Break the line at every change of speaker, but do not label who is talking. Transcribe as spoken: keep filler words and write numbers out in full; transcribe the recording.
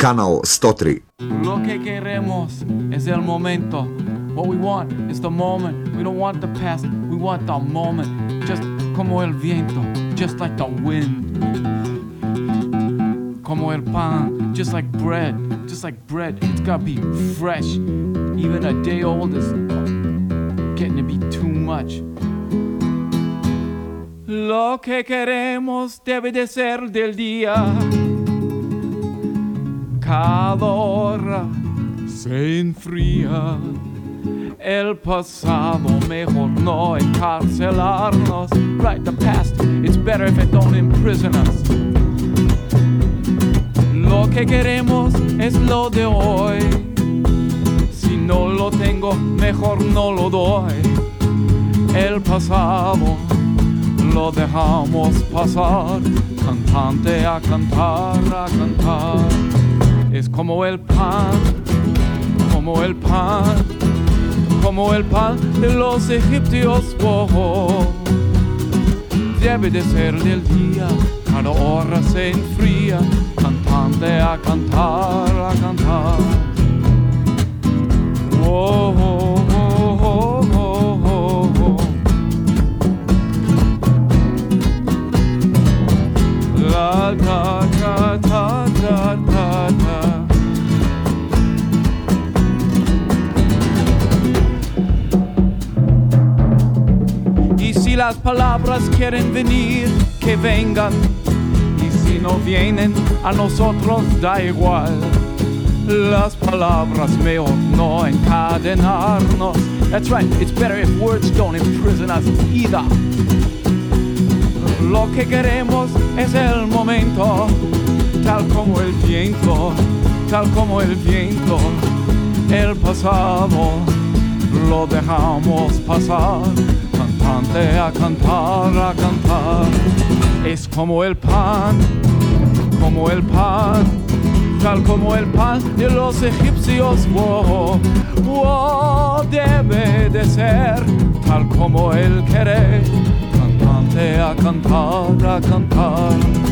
Kanal sto tri.
Lo que queremos es el momento. What we want is the moment. We don't want the past, we want the moment. Just como el viento, just like the wind. Como el pan, just like bread, just like bread. It's gotta be fresh. Even a day old is getting to be too much. Lo que queremos debe de ser del día. Cada hora se enfría. El pasado mejor no encarcelarnos. Right, the past, it's better if it don't imprison us. Lo que queremos es lo de hoy. Si no lo tengo, mejor no lo doy. El pasado lo dejamos pasar, cantante a cantar, a cantar. Es como el pan, como el pan, como el pan de los egipcios. Oh, oh. Debe de ser del día, cada hora se enfría, cantante a cantar, a cantar. Oh, oh, oh, oh, oh, oh, oh. La, ta, ta, ta, ta, ta, ta. Y si las palabras quieren venir, que vengan. Y si no vienen, a nosotros da igual. Las palabras mejor no encadenarnos. That's right, it's better if words don't imprison us either. Lo que queremos es el momento, tal como el viento, tal como el viento. El pasado lo dejamos pasar, cantante a cantar, a cantar. Es como el pan, como el pan, tal como el pan de los egipcios. Oh, oh, debe de ser tal como él quiere. A cantar, a cantar.